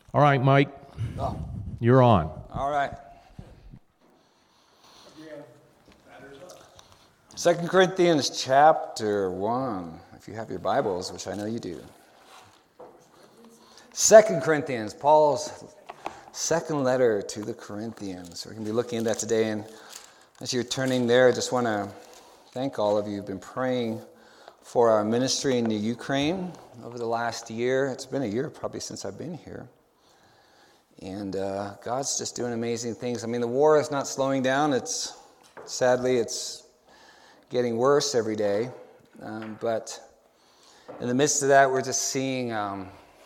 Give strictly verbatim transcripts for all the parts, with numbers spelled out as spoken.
All right, Mike, Oh, you're on. all right. Second Corinthians chapter one, if you have your Bibles, which I know you do. Second Corinthians, Paul's second letter to the Corinthians. We're going to be looking at that today, and as you're turning there, I just want to thank all of you who've been praying for our ministry in the Ukraine over the last year. It's been a year probably since I've been here. And uh, God's just doing amazing things. I mean, the war is not slowing down. It's sadly, it's getting worse every day. Um, but in the midst of that, we're just seeing um,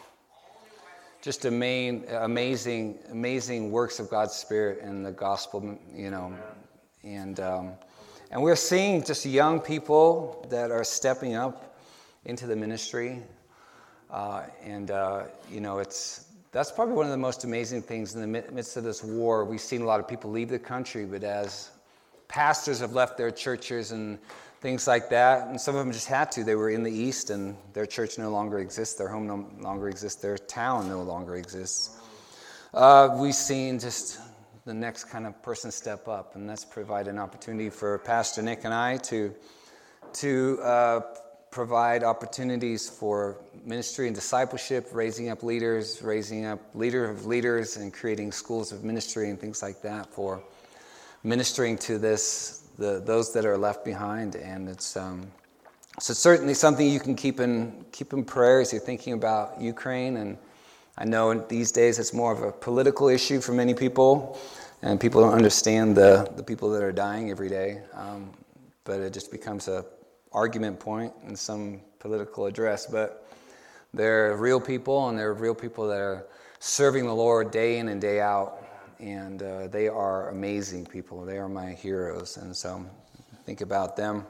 just amain, amazing, amazing works of God's Spirit in the gospel, you know. And um, and we're seeing just young people that are stepping up into the ministry. Uh, and, uh, you know, it's... That's probably one of the most amazing things in the midst of this war. We've seen a lot of people leave the country, but as pastors have left their churches and things like that, and some of them just had to. They were in the East, and their church no longer exists, their home no longer exists, their town no longer exists. Uh, we've seen just the next kind of person step up, and that's provide an opportunity for Pastor Nick and I to to uh, provide opportunities for ministry and discipleship, raising up leaders, raising up leader of leaders, and creating schools of ministry and things like that for ministering to this the those that are left behind. And it's um, so it's certainly something you can keep in keep in prayer as you're thinking about Ukraine. And I know these days it's more of a political issue for many people, and people don't understand the the people that are dying every day. Um, but it just becomes a argument point in some political address. But they're real people, and they're real people that are serving the Lord day in and day out. And uh, they are amazing people. They are my heroes. And so think about them.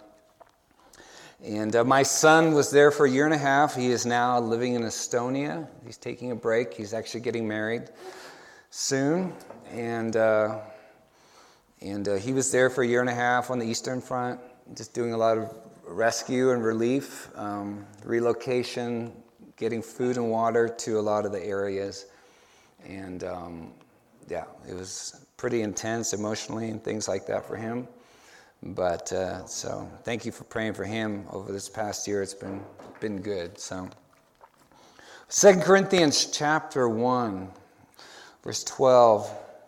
And uh, my son was there for a year and a half. He is now living in Estonia. He's taking a break. He's actually getting married soon. And uh, and uh, he was there for a year and a half on the Eastern Front, just doing a lot of rescue and relief, um, relocation, getting food and water to a lot of the areas. And um, yeah, it was pretty intense emotionally and things like that for him. But uh, so thank you for praying for him over this past year. It's been been good. So Second Corinthians chapter one, verse twelve.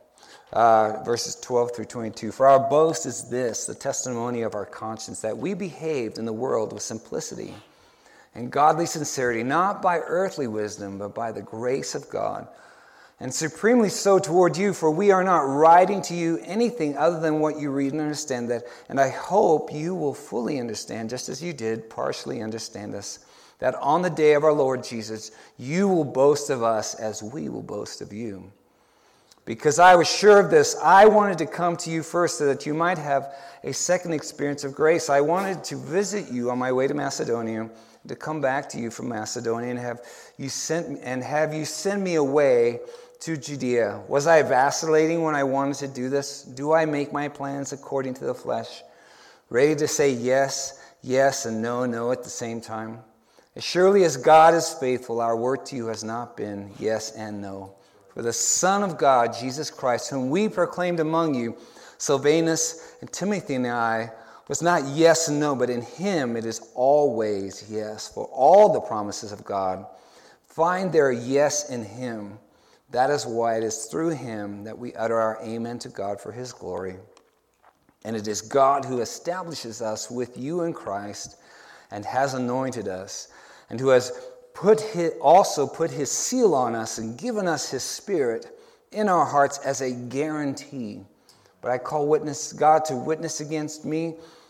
Uh, verses twelve through twenty-two. For our boast is this, the testimony of our conscience, that we behaved in the world with simplicity and godly sincerity, not by earthly wisdom, but by the grace of God, and supremely so toward you, for we are not writing to you anything other than what you read and understand, that, and I hope you will fully understand, just as you did partially understand us, that on the day of our Lord Jesus, you will boast of us as we will boast of you. Because I was sure of this, I wanted to come to you first so that you might have a second experience of grace. I wanted to visit you on my way to Macedonia, to come back to you from Macedonia and have you sent and have you send me away to Judea. Was I vacillating when I wanted to do this? Do I make my plans according to the flesh, ready to say yes, yes, and no, no at the same time? As surely as God is faithful, our word to you has not been yes and no. For the Son of God, Jesus Christ, whom we proclaimed among you, Silvanus and Timothy and I, was not yes and no, but in him it is always yes. For all the promises of God find their yes in him. That is why it is through him that we utter our amen to God for his glory. And it is God who establishes us with you in Christ and has anointed us, and who has Put his, also put his seal on us and given us his Spirit in our hearts as a guarantee. But I call witness God to witness against me,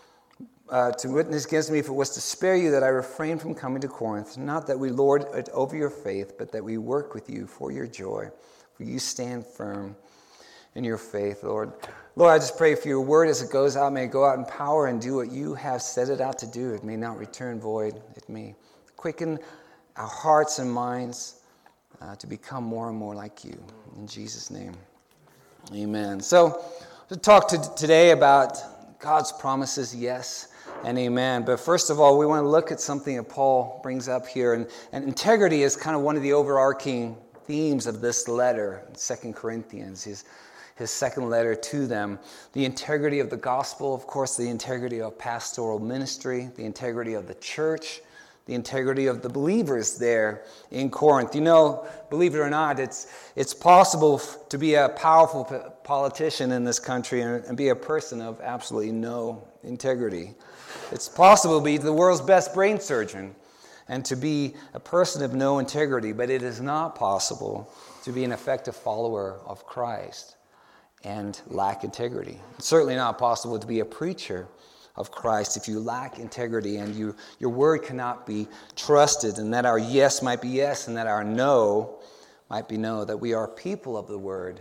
uh, to witness against me if it was to spare you that I refrained from coming to Corinth. Not that we lord it over your faith, but that we work with you for your joy. For you stand firm in your faith, Lord. Lord, I just pray for your word as it goes out. May it go out in power and do what you have set it out to do. It may not return void. It may quicken our hearts and minds uh, to become more and more like you. In Jesus' name, amen. So, to talk to today about God's promises, yes and amen. But first of all, we want to look at something that Paul brings up here. And, and integrity is kind of one of the overarching themes of this letter, Second Corinthians, his, his second letter to them. The integrity of the gospel, of course, the integrity of pastoral ministry, the integrity of the church, the integrity of the believers there in Corinth. You know, believe it or not, it's it's possible to be a powerful politician in this country and, and be a person of absolutely no integrity. It's possible to be the world's best brain surgeon and to be a person of no integrity, but it is not possible to be an effective follower of Christ and lack integrity. It's certainly not possible to be a preacher of Christ if you lack integrity and you your word cannot be trusted, and that our yes might be yes and that our no might be no, that we are people of the word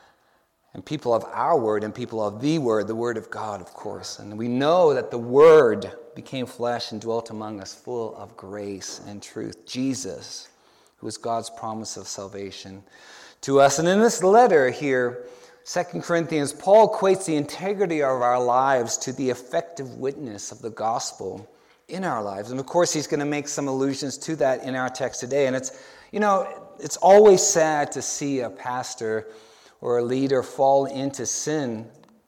and people of our word and people of the word, the word of God, of course. And we know that the word became flesh and dwelt among us, full of grace and truth. Jesus, who is God's promise of salvation to us. And in this letter here, Second Corinthians, Paul equates the integrity of our lives to the effective witness of the gospel in our lives. And of course, he's going to make some allusions to that in our text today. And it's, you know, it's always sad to see a pastor or a leader fall into sin,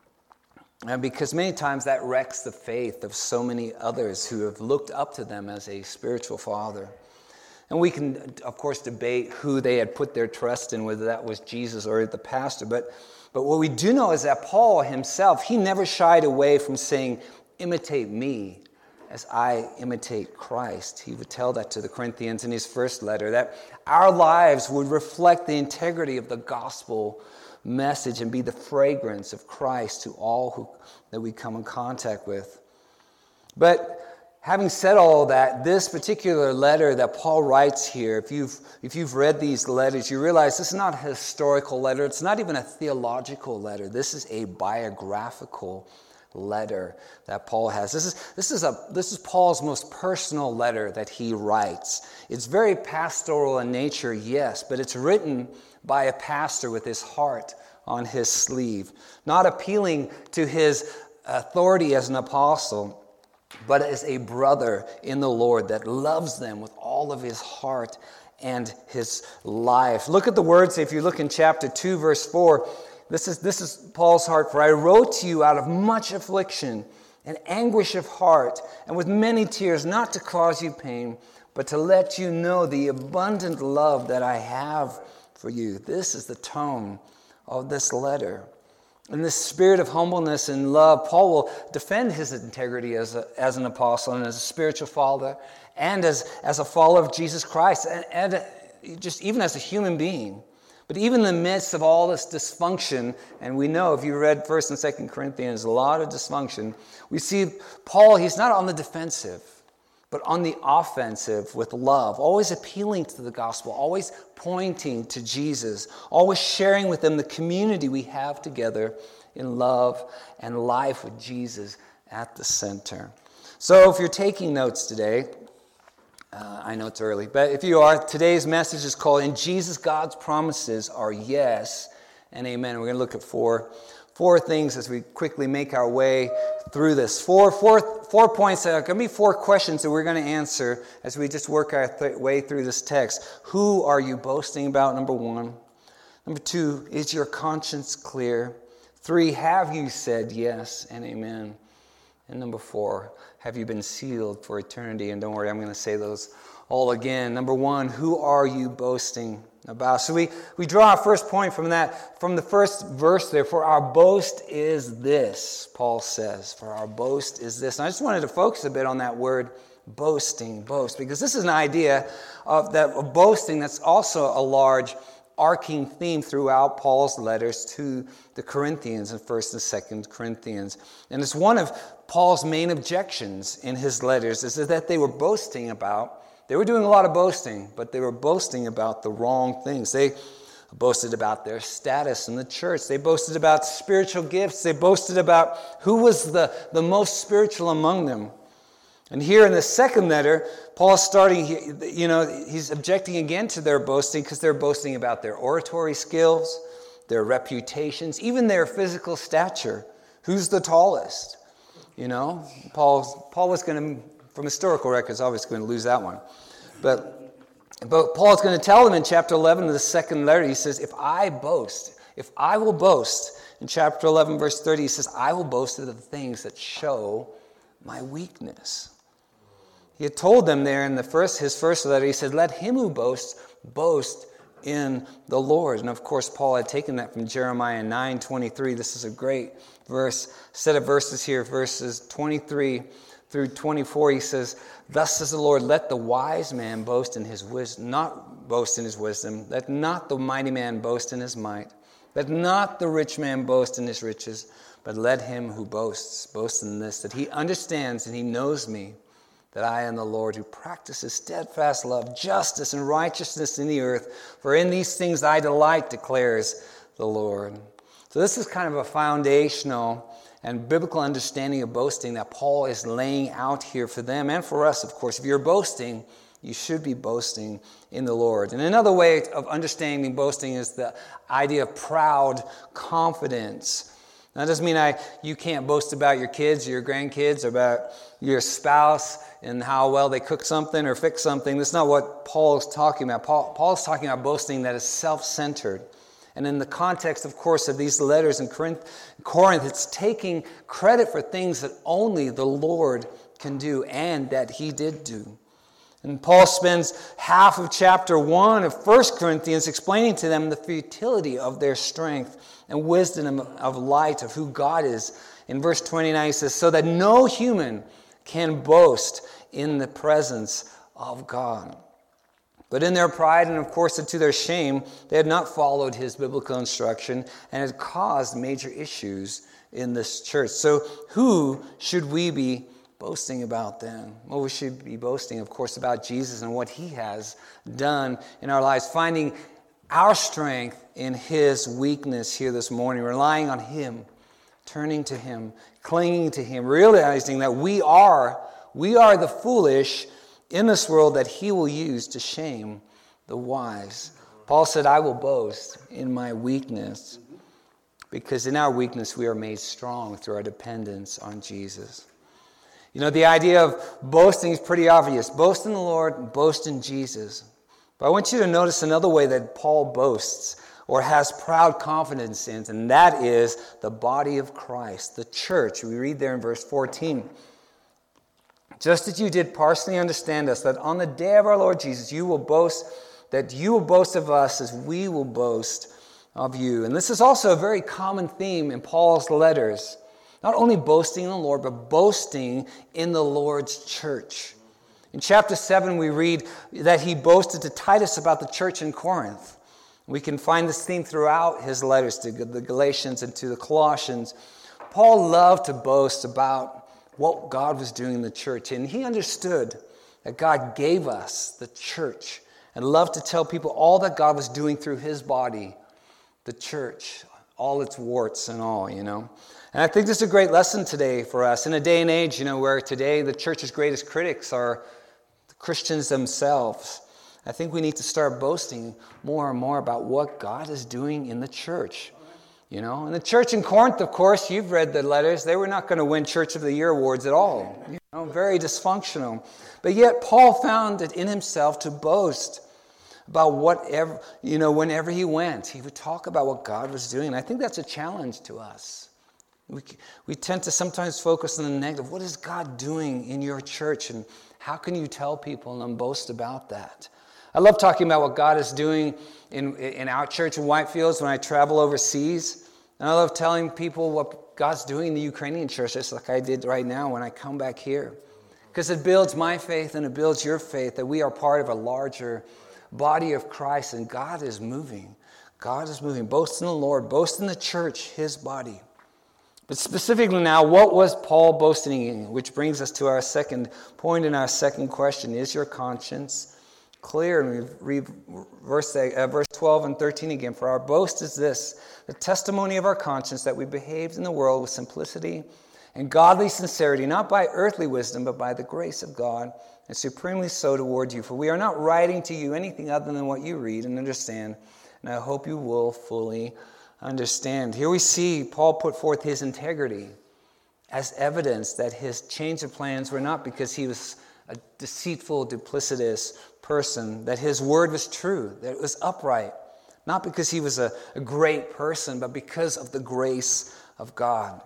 and because many times that wrecks the faith of so many others who have looked up to them as a spiritual father. And we can, of course, debate who they had put their trust in, whether that was Jesus or the pastor. But But what we do know is that Paul himself, he never shied away from saying, imitate me as I imitate Christ. He would tell that to the Corinthians in his first letter, that our lives would reflect the integrity of the gospel message and be the fragrance of Christ to all who that we come in contact with. But having said all that, this particular letter that Paul writes here, if you've if you've read these letters, you realize this is not a historical letter. It's not even a theological letter. This is a biographical letter that Paul has. This is this is a this is Paul's most personal letter that he writes. It's very pastoral in nature, yes, but it's written by a pastor with his heart on his sleeve, not appealing to his authority as an apostle, but as a brother in the Lord that loves them with all of his heart and his life. Look at the words, if you look in chapter two, verse four, this is, this is Paul's heart. For I wrote to you out of much affliction and anguish of heart, and with many tears, not to cause you pain, but to let you know the abundant love that I have for you. This is the tone of this letter. In this spirit of humbleness and love, Paul will defend his integrity as a, as an apostle and as a spiritual father and as, as a follower of Jesus Christ and, and just even as a human being. But even in the midst of all this dysfunction, and we know if you read First and Second Corinthians, a lot of dysfunction, we see Paul, he's not on the defensive, but on the offensive with love, always appealing to the gospel, always pointing to Jesus, always sharing with them the community we have together in love and life with Jesus at the center. So if you're taking notes today, uh, I know it's early, but if you are, today's message is called, In Jesus, God's Promises Are Yes and Amen. We're going to look at four Four things as we quickly make our way through this. Four, four, four points that are going to be four questions that we're going to answer as we just work our th- way through this text. Who are you boasting about, number one? Number two, is your conscience clear? Three, have you said yes and amen? And number four, have you been sealed for eternity? And don't worry, I'm going to say those all again. Number one, who are you boasting about? So we, we draw our first point from that, from the first verse there. For our boast is this, Paul says. For our boast is this. And I just wanted to focus a bit on that word boasting, boast, because this is an idea of that of boasting that's also a large arcing theme throughout Paul's letters to the Corinthians in First and Second Corinthians. And it's one of Paul's main objections in his letters, is that they were boasting about They were doing a lot of boasting, but they were boasting about the wrong things. They boasted about their status in the church. They boasted about spiritual gifts. They boasted about who was the, the most spiritual among them. And here in the second letter, Paul's starting, you know, he's objecting again to their boasting because they're boasting about their oratory skills, their reputations, even their physical stature. Who's the tallest? You know, Paul, Paul was going to... From historical records, obviously going to lose that one. But But Paul's going to tell them in chapter eleven of the second letter, he says, if I boast, if I will boast, in chapter eleven, verse thirty, he says, I will boast of the things that show my weakness. He had told them there in the first, his first letter, he said, let him who boasts, boast in the Lord. And of course, Paul had taken that from Jeremiah nine twenty-three. This is a great verse, set of verses here, verses twenty-three through twenty-four. He says, thus says the Lord, let the wise man boast in his wisdom, not boast in his wisdom. Let not the mighty man boast in his might. Let not the rich man boast in his riches, but let him who boasts, boast in this, that he understands and he knows me, that I am the Lord who practices steadfast love, justice, and righteousness in the earth. For in these things I delight, declares the Lord. So this is kind of a foundational and biblical understanding of boasting that Paul is laying out here for them and for us, of course. If you're boasting, you should be boasting in the Lord. And another way of understanding boasting is the idea of proud confidence. That doesn't mean I you can't boast about your kids or your grandkids or about your spouse and how well they cook something or fix something. That's not what Paul is talking about. Paul, Paul is talking about boasting that is self-centered. And in the context, of course, of these letters in Corinth, Corinth, it's taking credit for things that only the Lord can do and that he did do. And Paul spends half of chapter one of First Corinthians explaining to them the futility of their strength and wisdom of light of who God is. In verse twenty-nine, he says, so that no human can boast in the presence of God. But in their pride and, of course, to their shame, they had not followed his biblical instruction and had caused major issues in this church. So who should we be boasting about then? Well, we should be boasting, of course, about Jesus and what he has done in our lives, finding our strength in his weakness here this morning, relying on him, turning to him, clinging to him, realizing that we are, we are the foolish in this world that he will use to shame the wise. Paul said, I will boast in my weakness, because in our weakness we are made strong through our dependence on Jesus. You know, the idea of boasting is pretty obvious. Boast in the Lord, boast in Jesus. But I want you to notice another way that Paul boasts or has proud confidence in, and that is the body of Christ, the church. We read there in verse fourteen. Just as you did partially understand us, that on the day of our Lord Jesus, you will boast, that you will boast of us as we will boast of you. And this is also a very common theme in Paul's letters. Not only boasting in the Lord, but boasting in the Lord's church. In chapter seven, we read that he boasted to Titus about the church in Corinth. We can find this theme throughout his letters to the Galatians and to the Colossians. Paul loved to boast about what God was doing in the church. And he understood that God gave us the church and loved to tell people all that God was doing through his body, the church, all its warts and all, you know. And I think this is a great lesson today for us in a day and age, you know, where today the church's greatest critics are the Christians themselves. I think we need to start boasting more and more about what God is doing in the church. You know, and the church in Corinth, of course, you've read the letters. They were not going to win Church of the Year awards at all. You know, very dysfunctional. But yet Paul found it in himself to boast about whatever, you know, whenever he went, he would talk about what God was doing. And I think that's a challenge to us. We we tend to sometimes focus on the negative. What is God doing in your church? And how can you tell people and boast about that? I love talking about what God is doing in, in our church in Whitefields when I travel overseas. And I love telling people what God's doing in the Ukrainian church, just like I did right now when I come back here. Because it builds my faith and it builds your faith that we are part of a larger body of Christ and God is moving. God is moving. Boast in the Lord. Boast in the church, his body. But specifically now, what was Paul boasting in? Which brings us to our second point in our second question. Is your conscience clear? And we read verse, uh, verse twelve and thirteen again. For our boast is this, the testimony of our conscience, that we behaved in the world with simplicity and godly sincerity, not by earthly wisdom, but by the grace of God, and supremely so toward you. For we are not writing to you anything other than what you read and understand, and I hope you will fully understand. Here we see Paul put forth his integrity as evidence that his change of plans were not because he was a deceitful, duplicitous person, that his word was true, that it was upright. Not because he was a, a great person, but because of the grace of God.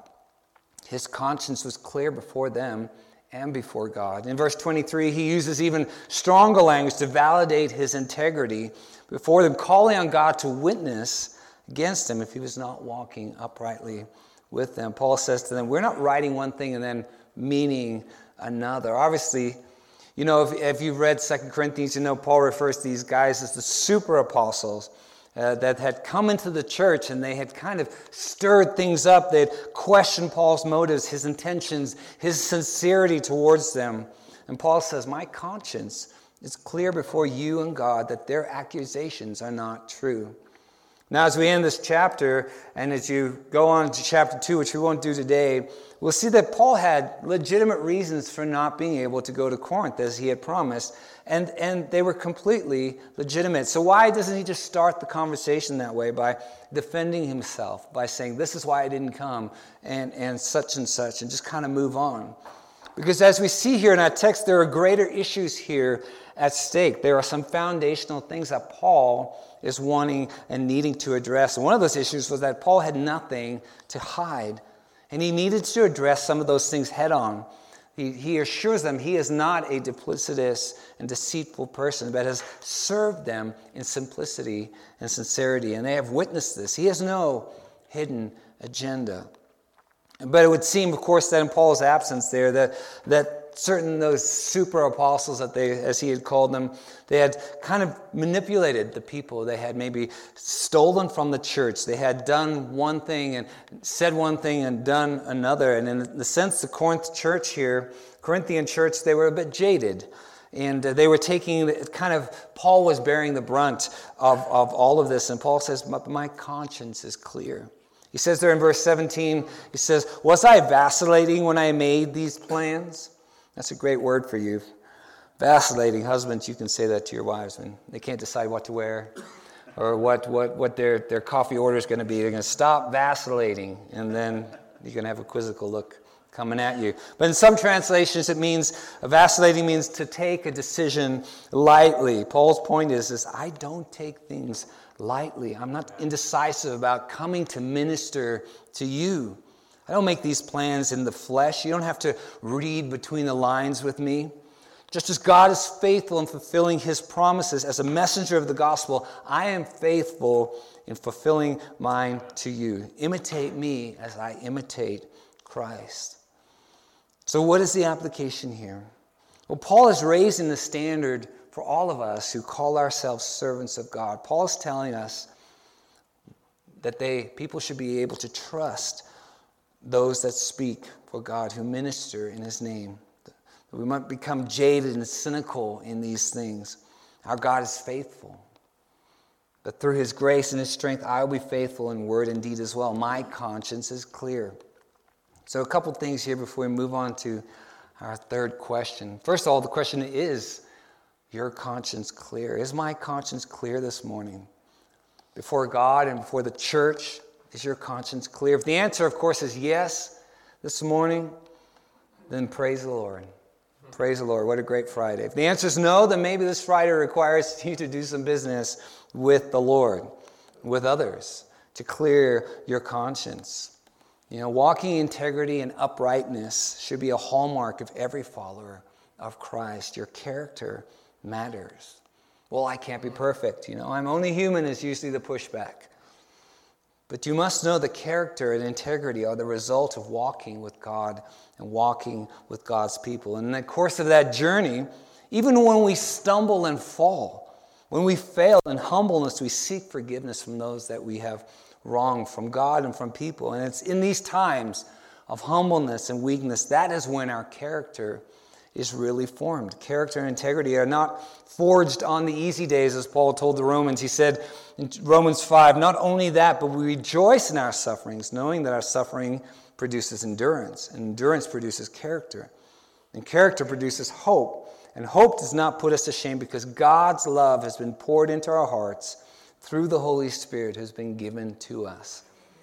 His conscience was clear before them and before God. In verse twenty-three, he uses even stronger language to validate his integrity before them, calling on God to witness against him if he was not walking uprightly with them. Paul says to them, we're not writing one thing and then meaning another. Obviously, you know, if, if you've read Second Corinthians, you know Paul refers to these guys as the super apostles. Uh, that had come into the church and they had kind of stirred things up. They had questioned Paul's motives, his intentions, his sincerity towards them. And Paul says, my conscience is clear before you and God that their accusations are not true. Now, as we end this chapter, and as you go on to chapter two, which we won't do today, we'll see that Paul had legitimate reasons for not being able to go to Corinth as he had promised, and, and they were completely legitimate. So why doesn't he just start the conversation that way by defending himself, by saying, this is why I didn't come, and, and such and such, and just kind of move on? Because as we see here in our text, there are greater issues here at stake. There are some foundational things that Paul is wanting and needing to address. And one of those issues was that Paul had nothing to hide. And he needed to address some of those things head on. He, he assures them he is not a duplicitous and deceitful person, but has served them in simplicity and sincerity. And they have witnessed this. He has no hidden agenda. But it would seem, of course, that in Paul's absence there, that, that certain those super apostles, that they, as he had called them, they had kind of manipulated the people. They had maybe stolen from the church. They had done one thing and said one thing and done another. And in the sense, the Corinth church here, Corinthian church, they were a bit jaded. And they were taking, kind of, Paul was bearing the brunt of, of all of this. And Paul says, my conscience is clear. He says there in verse seventeen, he says, was I vacillating when I made these plans? That's a great word for you. Vacillating. Husbands, you can say that to your wives when they can't decide what to wear or what, what, what their, their coffee order is going to be. They're going to stop vacillating, and then you're going to have a quizzical look coming at you. But in some translations, it means, vacillating means to take a decision lightly. Paul's point is, is I don't take things lightly. I'm not indecisive about coming to minister to you. I don't make these plans in the flesh. You don't have to read between the lines with me. Just as God is faithful in fulfilling his promises as a messenger of the gospel, I am faithful in fulfilling mine to you. Imitate me as I imitate Christ. So what is the application here? Well, Paul is raising the standard for all of us who call ourselves servants of God. Paul is telling us that they people should be able to trust those that speak for God, who minister in his name. We might become jaded and cynical in these things. Our God is faithful. But through his grace and his strength, I will be faithful in word and deed as well. My conscience is clear. So a couple things here before we move on to our third question. First of all, the question is, your conscience clear? Is my conscience clear this morning? Before God and before the church, is your conscience clear? If the answer, of course, is yes this morning, then praise the Lord. Praise the Lord. What a great Friday. If the answer is no, then maybe this Friday requires you to do some business with the Lord, with others, to clear your conscience. You know, walking in integrity and uprightness should be a hallmark of every follower of Christ. Your character matters. Well, I can't be perfect. You know, I'm only human is usually the pushback. But you must know the character and integrity are the result of walking with God and walking with God's people. And in the course of that journey, even when we stumble and fall, when we fail in humbleness, we seek forgiveness from those that we have wronged, from God and from people. And it's in these times of humbleness and weakness, that is when our character is really formed. Character and integrity are not forged on the easy days, as Paul told the Romans. He said in Romans five, not only that, but we rejoice in our sufferings, knowing that our suffering produces endurance, and endurance produces character, and character produces hope. And hope does not put us to shame because God's love has been poured into our hearts through the Holy Spirit who's been given to us.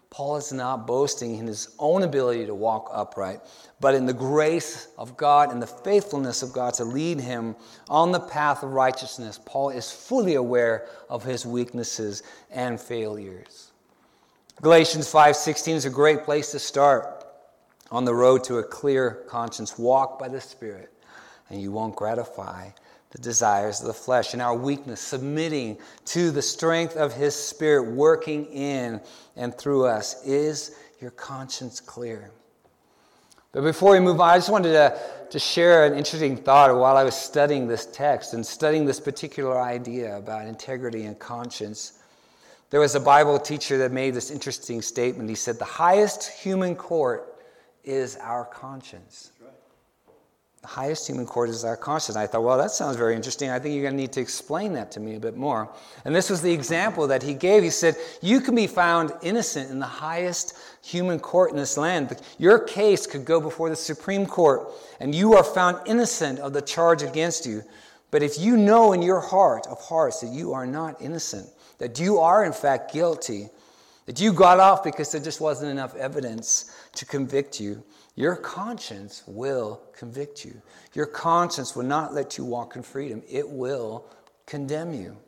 Paul is not boasting in his own ability to walk upright, but in the grace of God and the faithfulness of God to lead him on the path of righteousness. Paul is fully aware of his weaknesses and failures. Galatians five sixteen is a great place to start on the road to a clear conscience. Walk by the Spirit, and you won't gratify the desires of the flesh. In our weakness, submitting to the strength of His Spirit working in and through us. Is your conscience clear? But before we move on, I just wanted to, to share an interesting thought while I was studying this text and studying this particular idea about integrity and conscience. There was a Bible teacher that made this interesting statement. He said, the highest human court is our conscience. The highest human court is our conscience. I thought, well, that sounds very interesting. I think you're going to need to explain that to me a bit more. And this was the example that he gave. He said, you can be found innocent in the highest human court in this land. Your case could go before the Supreme Court, and you are found innocent of the charge against you. But if you know in your heart of hearts that you are not innocent, that you are in fact guilty, that you got off because there just wasn't enough evidence to convict you, your conscience will convict you. Your conscience will not let you walk in freedom. It will condemn you.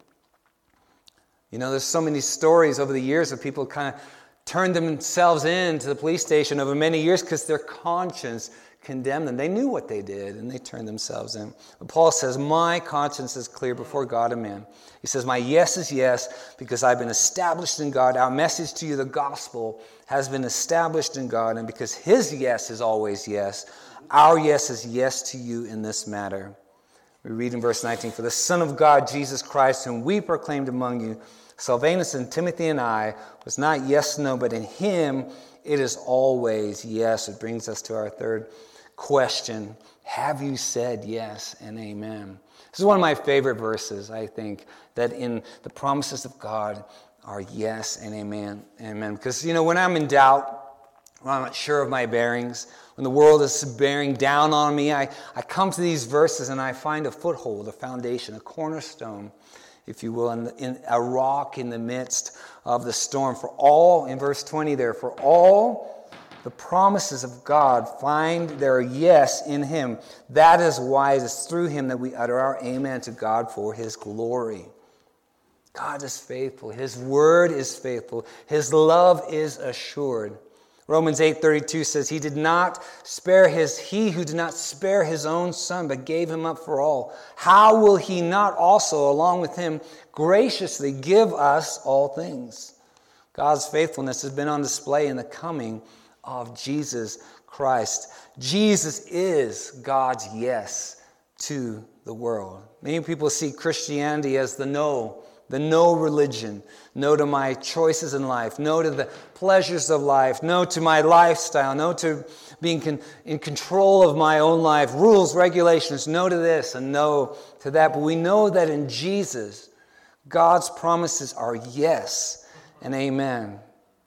You know, there's so many stories over the years of people kind of turned themselves in to the police station over many years because their conscience condemned them. They knew what they did, and they turned themselves in. But Paul says, my conscience is clear before God and man. He says, my yes is yes because I've been established in God. Our message to you, the gospel, has been established in God. And because His yes is always yes, our yes is yes to you in this matter. We read in verse nineteen, for the Son of God, Jesus Christ, whom we proclaimed among you, Silvanus and Timothy and I, was not yes, no, but in Him it is always yes. It brings us to our third question. Have you said yes and amen? This is one of my favorite verses, I think, that in the promises of God are yes and amen. Amen. Because, you know, when I'm in doubt, when I'm not sure of my bearings, when the world is bearing down on me, I, I come to these verses and I find a foothold, a foundation, a cornerstone, if you will, in, in a rock in the midst of the storm. For all, in verse twenty there, for all the promises of God find their yes in Him. That is why it is through Him that we utter our amen to God for His glory. God is faithful. His word is faithful. His love is assured. Romans eight thirty-two says, He did not spare his, He who did not spare His own Son, but gave Him up for all. How will He not also, along with Him, graciously give us all things? God's faithfulness has been on display in the coming of Jesus Christ. Jesus is God's yes to the world. Many people see Christianity as the no, the no religion. No to my choices in life. No to the pleasures of life. No to my lifestyle. No to being con- in control of my own life. Rules, regulations. No to this and no to that. But we know that in Jesus, God's promises are yes and amen.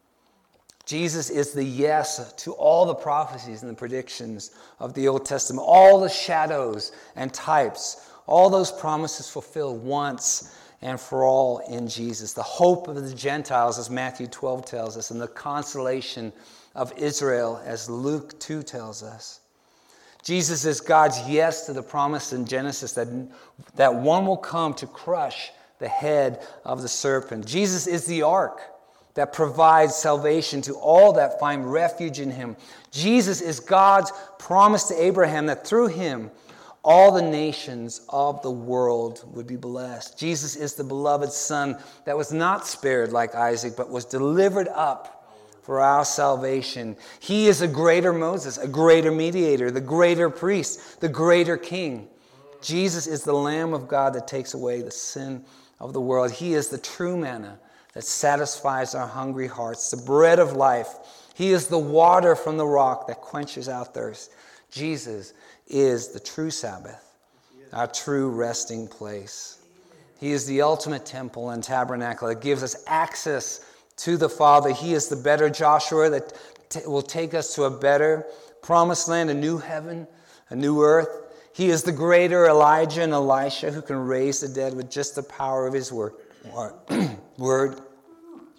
Jesus is the yes to all the prophecies and the predictions of the Old Testament. All the shadows and types. All those promises fulfilled once and for all in Jesus. The hope of the Gentiles, as Matthew twelve tells us, and the consolation of Israel, as Luke two tells us. Jesus is God's yes to the promise in Genesis that, that one will come to crush the head of the serpent. Jesus is the ark that provides salvation to all that find refuge in Him. Jesus is God's promise to Abraham that through Him all the nations of the world would be blessed. Jesus is the beloved Son that was not spared like Isaac, but was delivered up for our salvation. He is a greater Moses, a greater mediator, the greater priest, the greater king. Jesus is the Lamb of God that takes away the sin of the world. He is the true manna that satisfies our hungry hearts, the bread of life. He is the water from the rock that quenches our thirst. Jesus is the true Sabbath, our true resting place. He is the ultimate temple and tabernacle that gives us access to the Father. He is the better Joshua that t- will take us to a better promised land, a new heaven, a new earth. He is the greater Elijah and Elisha who can raise the dead with just the power of His word. word.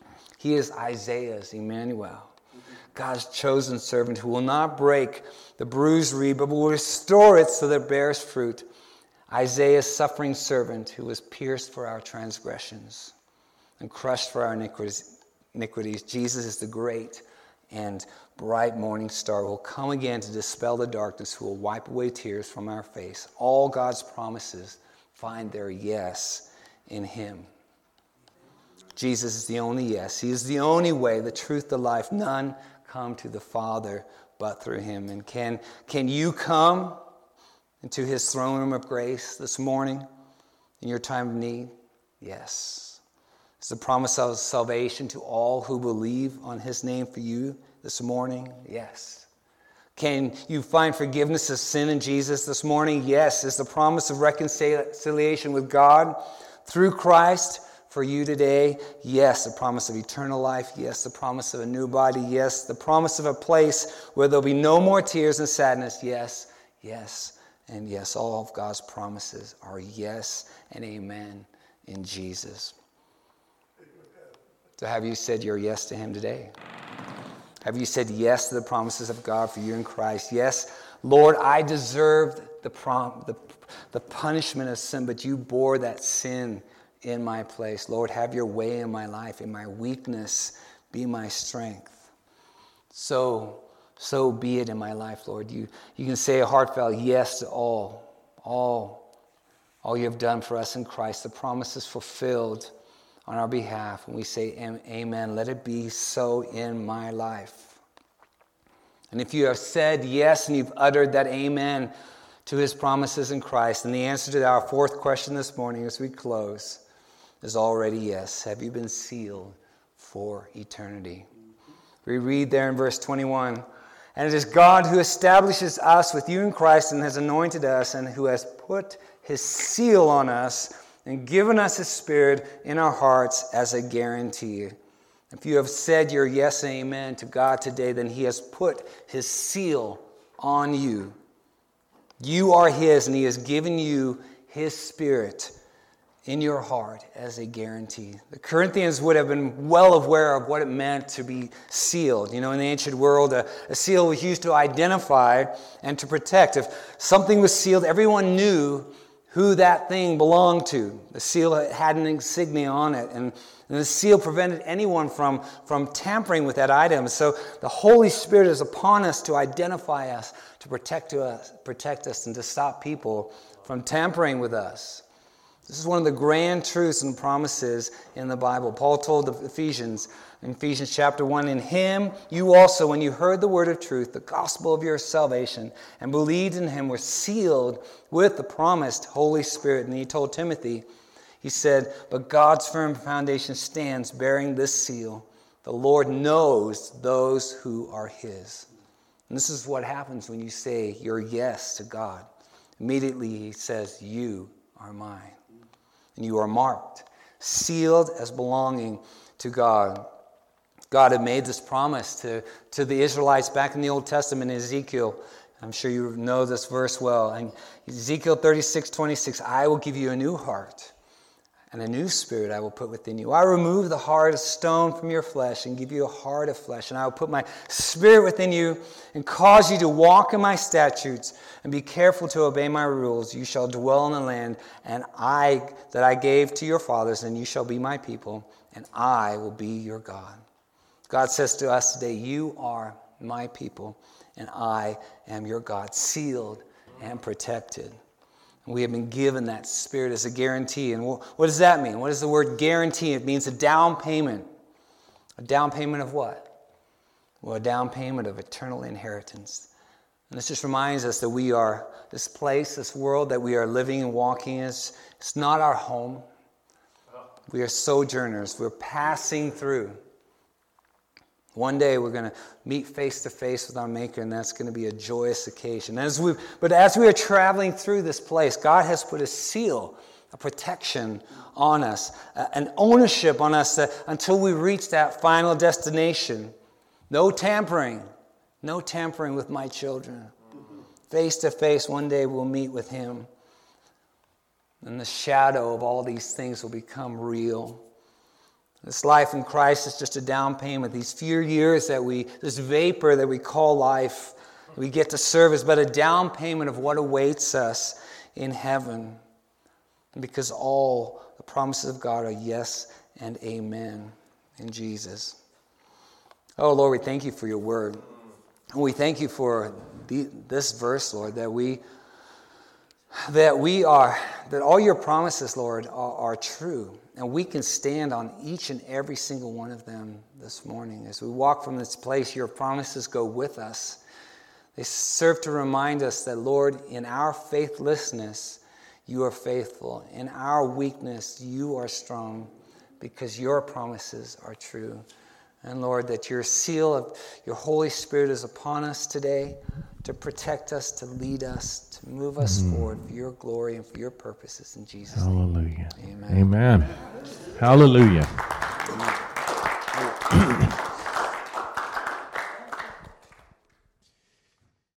He is Isaiah's Emmanuel, God's chosen servant who will not break the bruised reed, but will restore it so that it bears fruit. Isaiah's suffering servant who was pierced for our transgressions and crushed for our iniquities. Jesus is the great and bright morning star who will come again to dispel the darkness, who will wipe away tears from our face. All God's promises find their yes in him. Jesus is the only yes. He is the only way, the truth, the life. None come to the Father but through him. And can, can you come into his throne room of grace this morning in your time of need? Yes. It's the promise of salvation to all who believe on his name for you this morning? Yes. Can you find forgiveness of sin in Jesus this morning? Yes. It's the promise of reconciliation with God through Christ for you today? Yes. The promise of eternal life? Yes. The promise of a new body? Yes. The promise of a place where there'll be no more tears and sadness? Yes. Yes. And yes, all of God's promises are yes and amen in Jesus. So have you said your yes to him today? Have you said yes to the promises of God for you in Christ? Yes, Lord, I deserved the, prom- the, the punishment of sin, but you bore that sin in my place. Lord, have your way in my life. In my weakness, be my strength. So, so be it in my life, Lord. You, you can say a heartfelt yes to all, all, all you have done for us in Christ. The promise is fulfilled on our behalf. And we say, amen. Let it be so in my life. And if you have said yes and you've uttered that amen to his promises in Christ, then the answer to our fourth question this morning as we close is already yes. Have you been sealed for eternity? We read there in verse twenty-one, and it is God who establishes us with you in Christ and has anointed us and who has put his seal on us and given us his Spirit in our hearts as a guarantee. If you have said your yes and amen to God today, then he has put his seal on you. You are his, and he has given you his Spirit in your heart as a guarantee. The Corinthians would have been well aware of what it meant to be sealed. You know, in the ancient world, a, a seal was used to identify and to protect. If something was sealed, everyone knew who that thing belonged to. The seal had an insignia on it, and, and the seal prevented anyone from, from tampering with that item. So the Holy Spirit is upon us to identify us, to protect us, protect us, and to stop people from tampering with us. This is one of the grand truths and promises in the Bible. Paul told the Ephesians, in Ephesians chapter one, in him you also, when you heard the word of truth, the gospel of your salvation, and believed in him, were sealed with the promised Holy Spirit. And he told Timothy, he said, but God's firm foundation stands bearing this seal. The Lord knows those who are his. And this is what happens when you say your yes to God. Immediately he says, you are mine. And you are marked, sealed as belonging to God. God had made this promise to, to the Israelites back in the Old Testament in Ezekiel. I'm sure you know this verse well. And Ezekiel thirty-six twenty-six, I will give you a new heart, and a new spirit I will put within you. I will remove the heart of stone from your flesh and give you a heart of flesh. And I will put my spirit within you and cause you to walk in my statutes and be careful to obey my rules. You shall dwell in the land and I that I gave to your fathers, and you shall be my people, and I will be your God. God says to us today, you are my people, and I am your God, sealed and protected. We have been given that Spirit as a guarantee. And what does that mean? What does the word guarantee? It means a down payment. A down payment of what? Well, a down payment of eternal inheritance. And this just reminds us that we are, this place, this world that we are living and walking in, is, it's not our home. We are sojourners. We're passing through. One day we're going to meet face to face with our Maker, and that's going to be a joyous occasion. As we, but as we are traveling through this place, God has put a seal, a protection on us, an ownership on us that until we reach that final destination. No tampering, no tampering with my children. Face to face, one day we'll meet with him. And the shadow of all these things will become real. This life in Christ is just a down payment. These few years that we, this vapor that we call life, we get to serve is but a down payment of what awaits us in heaven. And because all the promises of God are yes and amen in Jesus. Oh, Lord, we thank you for your word. And we thank you for the, this verse, Lord, that we that we are, that all your promises, Lord, are, are true. And we can stand on each and every single one of them this morning. As we walk from this place, your promises go with us. They serve to remind us that, Lord, in our faithlessness, you are faithful. In our weakness, you are strong because your promises are true. And, Lord, that your seal of your Holy Spirit is upon us today to protect us, to lead us, to move us mm. forward for your glory and for your purposes in Jesus' Hallelujah. name. Amen. Amen. Hallelujah.